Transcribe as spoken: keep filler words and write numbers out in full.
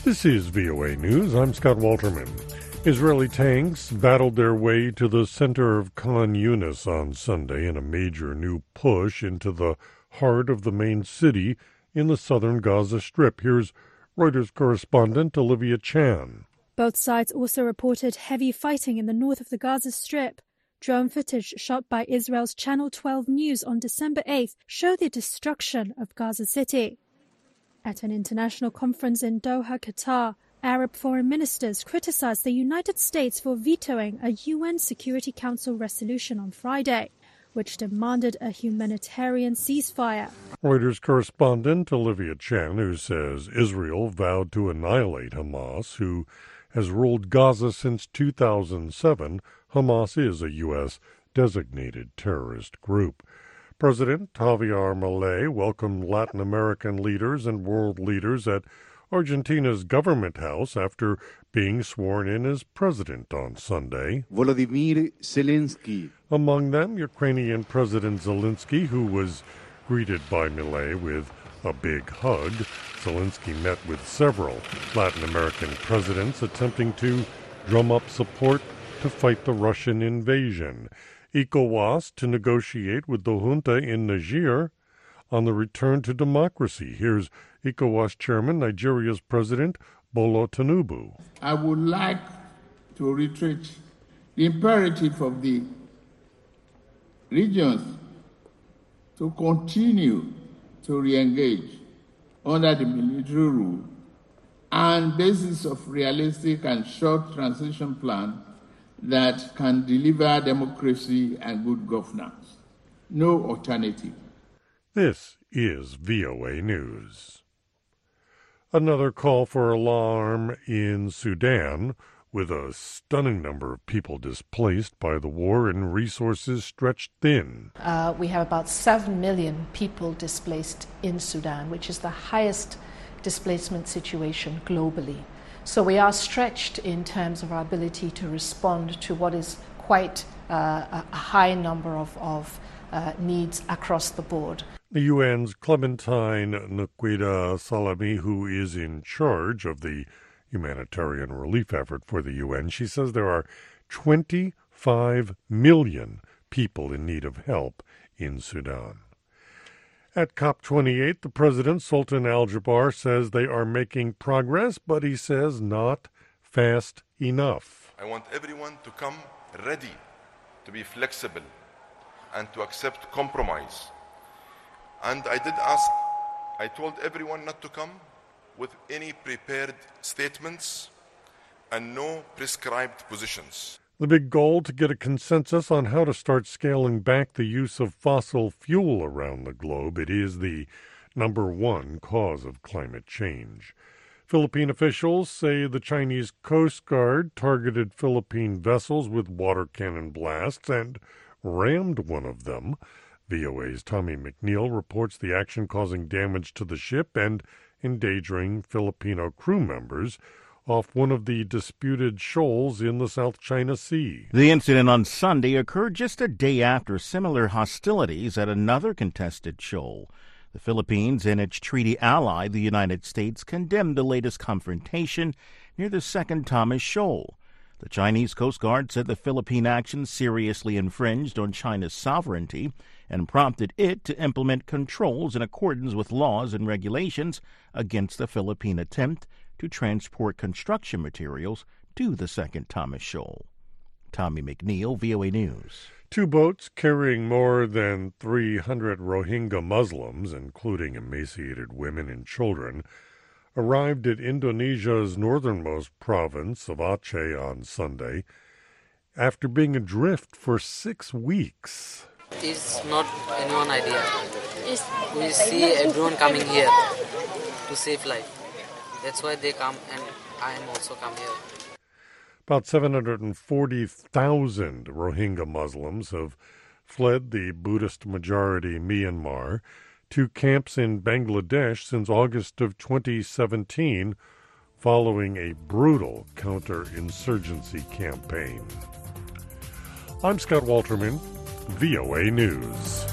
This is V O A News. I'm Scott Walterman. Israeli tanks battled their way to the center of Khan Yunis on Sunday in a major new push into the heart of the main city in the southern Gaza Strip. Here's Reuters correspondent Olivia Chan. Both sides also reported heavy fighting in the north of the Gaza Strip. Drone footage shot by Israel's Channel twelve News on December eighth showed the destruction of Gaza City. At an international conference in Doha, Qatar, Arab foreign ministers criticized the United States for vetoing a U N Security Council resolution on Friday, which demanded a humanitarian ceasefire. Reuters correspondent Olivia Chan, who says Israel vowed to annihilate Hamas, who has ruled Gaza since two thousand seven. Hamas is a U S designated terrorist group. President Javier Milei welcomed Latin American leaders and world leaders at Argentina's government house after being sworn in as president on Sunday. Volodymyr Zelensky. Among them, Ukrainian President Zelensky, who was greeted by Milei with a big hug. Zelensky met with several Latin American presidents attempting to drum up support to fight the Russian invasion. ECOWAS to negotiate with the junta in Niger on the return to democracy. Here's ECOWAS Chairman, Nigeria's President, Bola Tinubu. I would like to reiterate the imperative of the regions to continue to re-engage under the military rule and basis of realistic and short transition plan that can deliver democracy and good governance. No alternative. This is V O A News. Another call for alarm in Sudan, with a stunning number of people displaced by the war and resources stretched thin. Uh, we have about seven million people displaced in Sudan, which is the highest displacement situation globally. So we are stretched in terms of our ability to respond to what is quite uh, a high number of, of uh, needs across the board. The U N's Clementine Nkweda Salami, who is in charge of the humanitarian relief effort for the U N, she says there are twenty-five million people in need of help in Sudan. At COP twenty-eight, the president, Sultan Al-Jaber, says they are making progress, but he says not fast enough. I want everyone to come ready to be flexible and to accept compromise. And I did ask, I told everyone not to come with any prepared statements and no prescribed positions. The big goal to get a consensus on how to start scaling back the use of fossil fuel around the globe. It is the number one cause of climate change. Philippine officials say the Chinese Coast Guard targeted Philippine vessels with water cannon blasts and rammed one of them. V O A's Tommy McNeil reports the action causing damage to the ship and endangering Filipino crew members off one of the disputed shoals in the South China Sea. The incident on Sunday occurred just a day after similar hostilities at another contested shoal. The Philippines and its treaty ally, the United States, condemned the latest confrontation near the Second Thomas Shoal. The Chinese Coast Guard said the Philippine action seriously infringed on China's sovereignty and prompted it to implement controls in accordance with laws and regulations against the Philippine attempt to transport construction materials to the Second Thomas Shoal. Tommy McNeil, V O A News. Two boats carrying more than three hundred Rohingya Muslims, including emaciated women and children, arrived at Indonesia's northernmost province of Aceh on Sunday after being adrift for six weeks. It's not anyone's idea. We see everyone coming here to save life. That's why they come, and I am also come here. About seven hundred forty thousand Rohingya Muslims have fled the Buddhist-majority Myanmar to camps in Bangladesh since August of twenty seventeen, following a brutal counterinsurgency campaign. I'm Scott Walterman, V O A News.